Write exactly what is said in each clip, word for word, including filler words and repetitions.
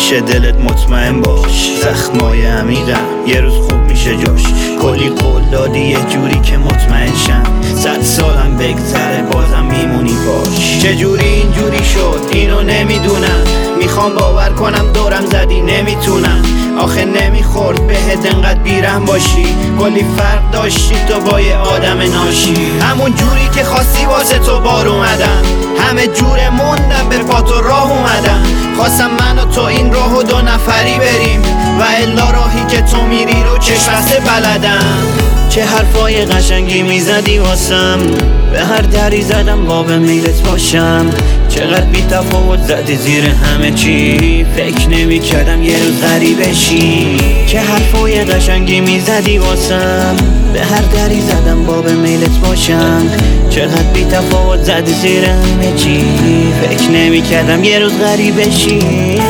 پیش دلت مطمئن باش، زخمای عمیقم یه روز خوب میشه جاش. کلی قول دادی یه جوری که مطمئن شم صد سالم بگذره بازم میمونی باش. چجوری اینجوری شد اینو نمیدونم، میخوام باور کنم دورم زدی نمیتونم. آخه نمیخورد بهت انقدر بیرحم باشی، کلی فرق داشتی تو با یه آدم ناشی. همون جوری که خواستی واسه تو بار اومدم، همه جوره موندم به پا تو راه اومدم. خواستم من و تو این راهو دو نفری بریم و الا راهی که تو میری رو چشم بسته بلدم. چه حرفای قشنگی میزدی واسم، به هر دری زدم باب میلت باشم. چقدر بی تفاوت زدی زیر همه چی، فکر نمی کردم یه روز غریبه شی. چه حرفای قشنگی میزدی واسم، به هر دری زدم باب میلت باشم. چقدر بی تفاوت زدی زیر همه چی، فکر نمی کردم یه روز غریبه شی.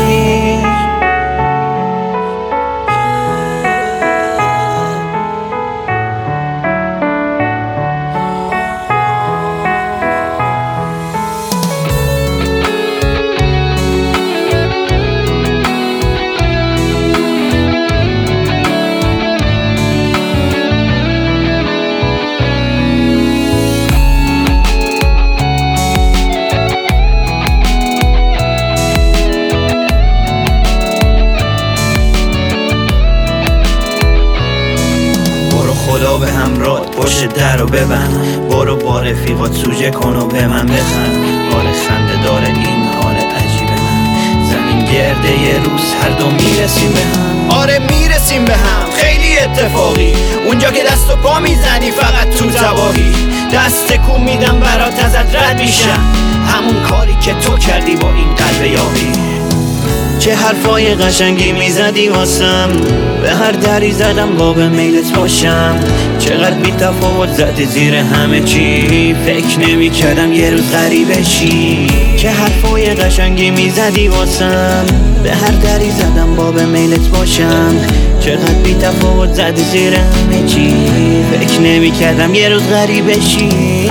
خدا به همراه پشت در رو ببند، برو با رفیقات سوژه کن و به من بخند. آره خنده داره این حال عجیبه من، زمین گرده یه روز هر دو میرسیم به هم. آره میرسیم به هم خیلی اتفاقی، اونجا که دست و پا میزنی فقط تو تباهی. دست تکون میدم برات ازت رد میشم، همون کاری که تو کردی با این قلب یاقی. چه حرفای قشنگی میزدی واسم، به هر دری زدم باب میلت باشم. چقدر بی تفاوت زدی زیر همه چی، فکر نمی کردم یه روز غریبه شی. چه حرفای قشنگی میزدی واسم، به هر دری زدم باب میلت باشم. چقدر بی تفاوت زدی زیر همه چی، فکر نمی کردم یه روز غریبه شی.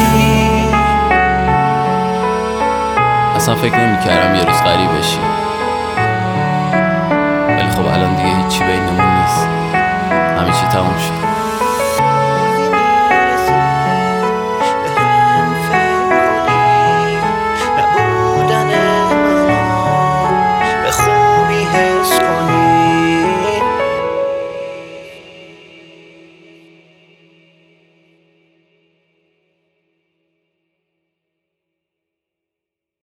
اصلا فکر نمی کردم یه روز غریبه شی، ولی خب الان دیگه هیچی بینمون نیست، همه چی تموم شد.